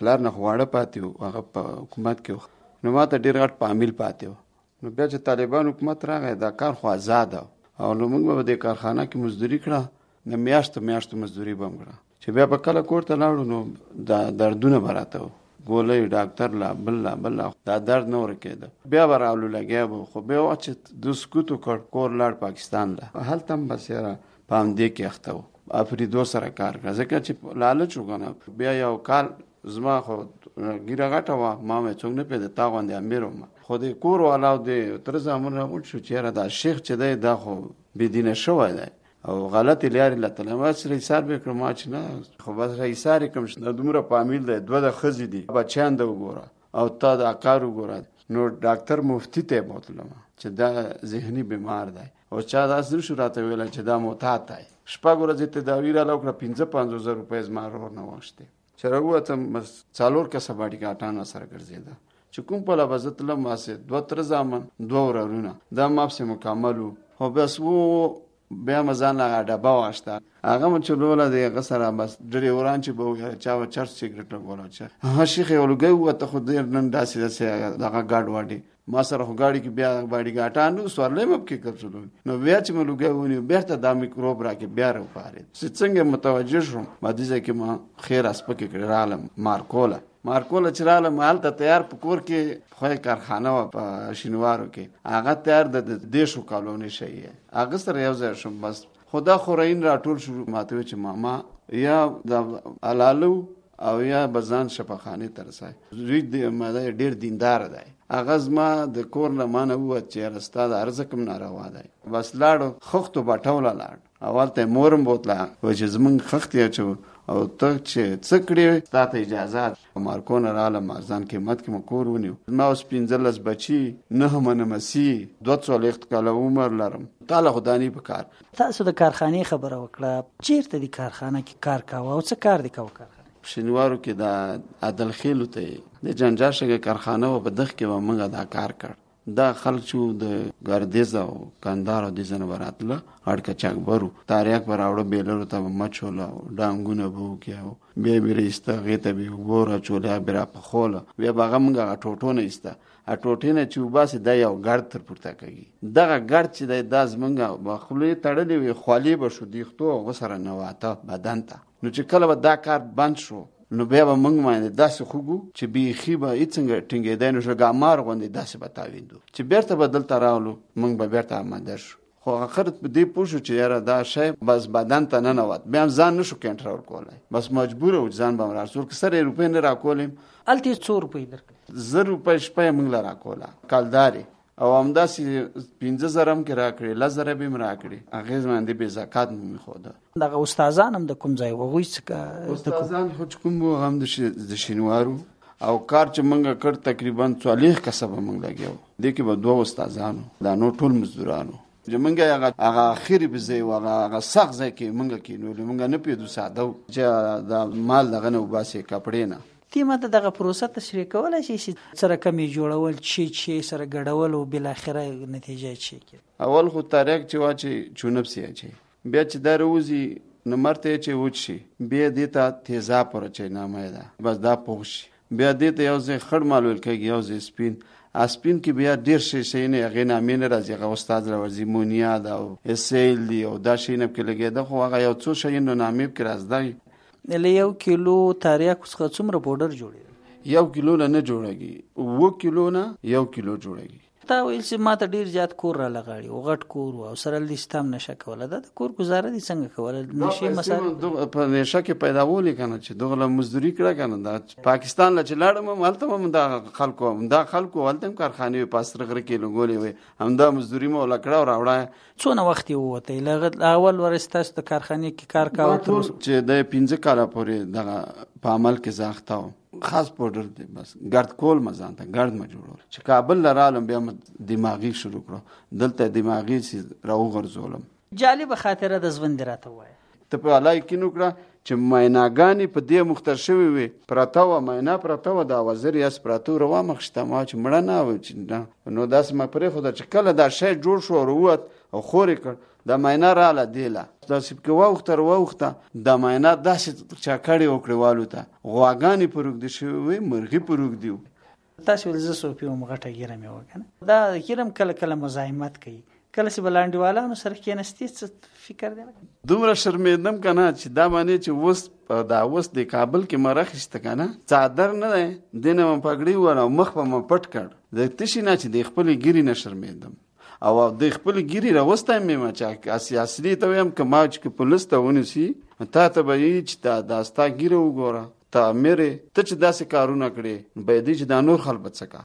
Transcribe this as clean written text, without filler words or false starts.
پلار نه خواړه پاتې وو، هغه په حکومت کې و. نو ما ته ډېر غټ پامیل پاتې و. نو بیا چې طالبان حکومت راغی دا کار خو آزاد او نو موږ به د کارخانه کې مزدوري کړه، نه میاشتو مزدوري به هم کړه. چې بیا په کله کور ته لاړو نو دا دردونه به راته و، ګولۍ ډاکټر لا بل دا درد نه ورکېده. بیا به راولو لګیا به. خو بیا وخت چې د سکوت وکړ کور لاړ پاکستان له، هلته هم بس یاره په همدې کې اخته و، افریدو سره کار کړه ځکه چې لالچ و که نه. بیا یو کال زما خو ګیره غټه وه، ما مې څوک نه پوهېده تا غوندې امیر وم. خو د کور والاو د تره زامن راغونډ شو چې یاره دا شیخ چې دی دا خو بېدینه شوی دی او غلطې لارې له تللی. ما چې ایثار به یې کړم، ما چې نه خو بس ایثار یې کړم چې دومره پامیل دی، 2 د ښځې دي، بچیان د وګوره او تا د عقار وګوره. نو ډاکټر مفتی ته یې بوتلم چې دا ذهني بیمار دی او چا داسې نه شو راته ویلی چې دا معتاد دی. 6 ورځې تداوي راله وکړه، 55,000 روپۍ زما ورور نه واخیستې. چې راووتم 4 کسه باډي ګاټانه سره ګرځېده چې کوم پله به زه تلم، هسې 2 تره زامن 2 ورورونه، دا ما پسې مکمل وو. خو بس و بیا مې ځان هغه ډبه واخیسته، هغه مې چلوله د هغه سره بس ډریوران چې به وویل چا به چرس سګرټ لګوله چې شیخ یې لوګی ووته خو ډېر نن داسې دغه ګاډ واډي. ما سره خو ګاډي کې بیا باډي ګاټان و، سورلی مې پکې ګرځولو. نو بیا چې مې لوګی ونیو بیرته دا میکروب راکې بیا راوپارېد. چې څنګه متوجه شوم ما دې ځای کې ما خیر اسپکې کړې رالم مارکوله چې رالم هلته تیار په کور کې خو کارخانه وه په شینوارو کې، هغه تیار د 150 کالونې شی هغه سره یو ځای شوم. بس خدا خورین راټول شو، ماته وی چې ماما یا د علالو او یا بزان شفاخانه ترسای زوی د ماده ډیر دیندار دی. هغه زما د کور نه مانه ووت چې رستا د ارزکم ناروا دی. بس لاړو خختو باټوله لاړ، اول ته مورم بوتله و چې زمونږ خخت یې چو او ته چې څه کړې تا ته اجازه مارکونه راله مازان قیمت کې مو کور ونیو. ما اوس 15 بچي، 9 منمسي، 240 کاله عمر لرم. تعالی خدانی په کار. تاسو د کارخانې خبره وکړه، چیرته دی کارخانه کې کار کاوه او څه کار دی کاوه کارخانه؟ شینوارو کې د عدل خیلو ته د جنجاشګه کارخانه و، په دغه کې و موږ دا کار کړ. دا خلک چې د ګردیز او کندهار او د ځنه وراتله اړکه چاکبرو تاریخ براوړه بیلرو ته مچوله ډانګونه بو کېو، بیا به رسته غته به وګوره چوله برا په خوله بیا هغه موږ ټوټونه ایسته ټوټینه چې وباسي دا یو ګرد تر پورته کوي. دغه ګرد چې د زمونږ بخلې تړلې وي خالی به شو دیختو غسر نواته بدن ته. نو چې کله به دا کار بند شو نو بیا به موږ باندې داسې خوګو چې بیخي به څنګه ټینګېدای نو شګامار غوندې داسې به تاویندو چې بیرته به دلته راولو موږ به بیرته آماده شو. خو آخر په دې پوه شو چې یاره دا شی بس بدن ته ننوت، بیا هم ځان نشو کنټرول کولی، بس مجبور و ځان به هم راسول که 100 روپۍ نه راکولیم. هلته 100 روپۍ درکړې؟ 100 روپۍ شپه یې موږ له راکوله کالدارې او همداسې 15,000 هم کې راکړې، 10,000 به هم راکړې، هغې باندې بې زکات مو میښوده. دغه استادان هم د کوم ځای وو؟ هغوی استادان خو چې کوم وو هم د شینوارو او کار چې موږ کړ تقریبا 40 کسه به موږ لګیا وو. دې کې به 2 استادانو، دا نور ټول مزدورانو. چې موږ هغه اخري به ځای و، هغه سخت ځای کې موږ کېنولو، موږ نه پوهېدو ساده و چې د مال دغه نه وباسې کپړې نه. تی ماته دغه پروسه تشریح کولی شي چې سره کمې جوړول چې سره ګډول او بالاخره نتیجه چی کې؟ اول خو تاریخ چې واچي چونب سی اچي، بیا چې دا روزي نمرته چې وچ شي، بیا دې ته تیزاب ورچي نامه ده، بس دا پوښ شي، بیا دې ته یو ځای خړ مالول کېږي، یو ځای سپین کې بیا ډیر شي نه هغه نامې نه راځي. هغه استاد راوځي مونیا دا او اسیل دی او دا شي نه کې لګیدا، خو هغه یو څو شي نو نامې کې راځي. له 1 کیلو تاریخ څخه څومره پودر جوړي؟ 1 کیلو نه جوړيږي، 2 کیلو نه 1 کیلو جوړيږي. تا ویل چې ما ته ډیر زیات کور را لغاړي او غټ کور او سره د استام نشه کوله، دا د کور گزاره دي څنګه کوله؟ نشي مثلا په نشه کې پیدا ولې کنه چې دغه مزدوري کړه کنه. دا پاکستان لا چې لاړم مالته دا خلکو ولته کارخانه په سرغره کې لګولې وي، هم دا مزدوري مو لکړه او راوړه. څونه وخت وته لغه اول ورستاس د کارخانه کې کار کاوه چې د 15 کاله پورې دغه په عمل کې زاخته خاص پودر دی، بس ګرد کول مزان ته ګرد ما جوړول. چې کابل لرالم بیا دماغي شروع کړو، دلته دماغي سي راو غرزولم. جالب خاطره د ژوند راته وای ته په علای کې نو کړه چې میناګانی په دې مختر شوی وي پراته و مینا پراته و دا وزیر یاس پراته روا مخشته ما چې مړه نه و چې نو داس ما پرې خو د چکل دا شی جوړ شو وروت او خورې کړ د ماینا رااله دیله داسې کې واوخته د ماینا داسې چاکړې وکړې والو ته غواګانې په روږدي شوې مرغي په روږدي وو. تاسو ول زه سو پیوم غټه ګیره مې وکنه دا ګیرم کله کله مزاحمت کوي کله چې بلانډیوالانو سره کېنستې څه فکر دی دومره شرمېدم کنه چې دا معنی چې اوس د کابل کې مرخصته کنه څادر نه دی دینه م پګړی ور او مخ په م پټ کړ د تشي نه چې د خپل ګیری نه شرمېدم او د خپل ګیری راوستم مې ما چې اصلي ته ويم کما چې پولیس ته ونیسي تا ته به چې دا ستا ګیره وګوره ته مېره ته چې داسې کارونه کړې به دې چې دا نور خلک بچکا